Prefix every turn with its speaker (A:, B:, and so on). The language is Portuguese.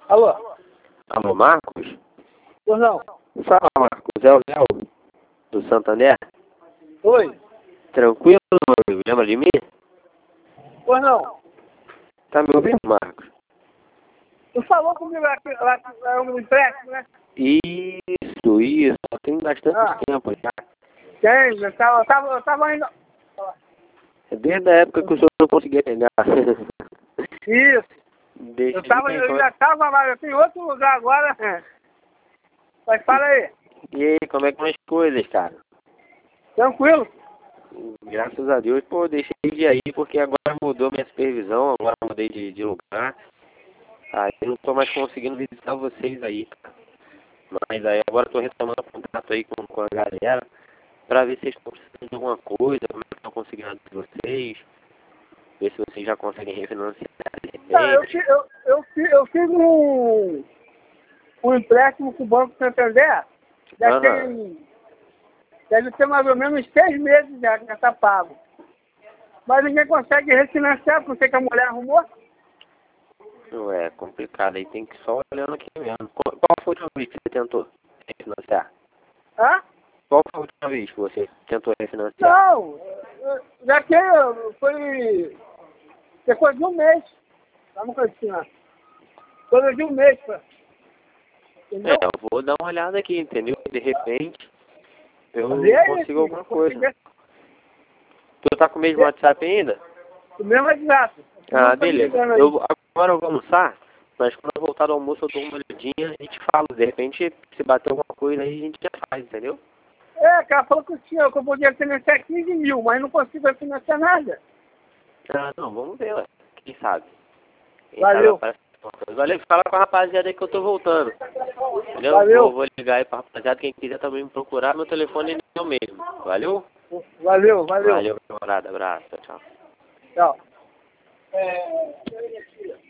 A: Alô?
B: Alô, Marcos?
A: Pois não.
B: Fala, Marcos. É o Léo, do Santander.
A: Oi?
B: Tranquilo, meu amigo? Lembra de mim?
A: Pois não.
B: Tá me ouvindo, Marcos?
A: Tu falou comigo lá um empréstimo, né?
B: Isso. Tem bastante tempo já.
A: Tem, eu tava indo...
B: É desde a época que o senhor não conseguia pegar.
A: Isso.
B: Deixa
A: Eu já tava lá, eu tenho outro lugar agora. Mas fala aí.
B: E aí, como é que estão as coisas, cara?
A: Tranquilo?
B: Graças a Deus, pô, deixei de ir aí porque agora mudou minha supervisão, agora mudei de lugar. Aí eu não tô mais conseguindo visitar vocês aí, cara. Mas aí agora tô retomando contato aí com a galera pra ver se vocês estão precisando de alguma coisa, como é que estão conseguindo de vocês, ver se vocês já conseguem refinanciar de repente.
A: Eu fiz um empréstimo com o Banco Santander. Deve ter mais ou menos 6 meses já que já tá pago. Mas ninguém consegue refinanciar, porque que a mulher arrumou.
B: É complicado, aí tem que ir só olhando aqui mesmo. Qual foi a última vez que você tentou refinanciar?
A: Hã?
B: Qual foi a última vez que você tentou refinanciar?
A: Não, já que foi depois de um mês. Vamos continuar. Coisa de um mês, pô. Entendeu?
B: Eu vou dar uma olhada aqui, entendeu? De repente eu consigo alguma coisa. Tu tá com o mesmo WhatsApp ainda?
A: O mesmo WhatsApp.
B: Ah, beleza. Agora eu vou almoçar, mas quando eu voltar do almoço eu dou uma olhadinha e te falo. De repente, se bater alguma coisa aí, a gente já faz, entendeu?
A: Cara, falou que que eu podia financiar 15 mil, mas não consigo financiar nada.
B: Ah, não, vamos ver, ué. Quem sabe?
A: Valeu.
B: Valeu, fala com a rapaziada aí que eu tô voltando. Entendeu?
A: Valeu.
B: Vou ligar aí pra rapaziada, quem quiser também me procurar, meu telefone é o mesmo. Valeu?
A: Valeu.
B: Valeu, camarada. Abraço, tchau.
A: Tchau.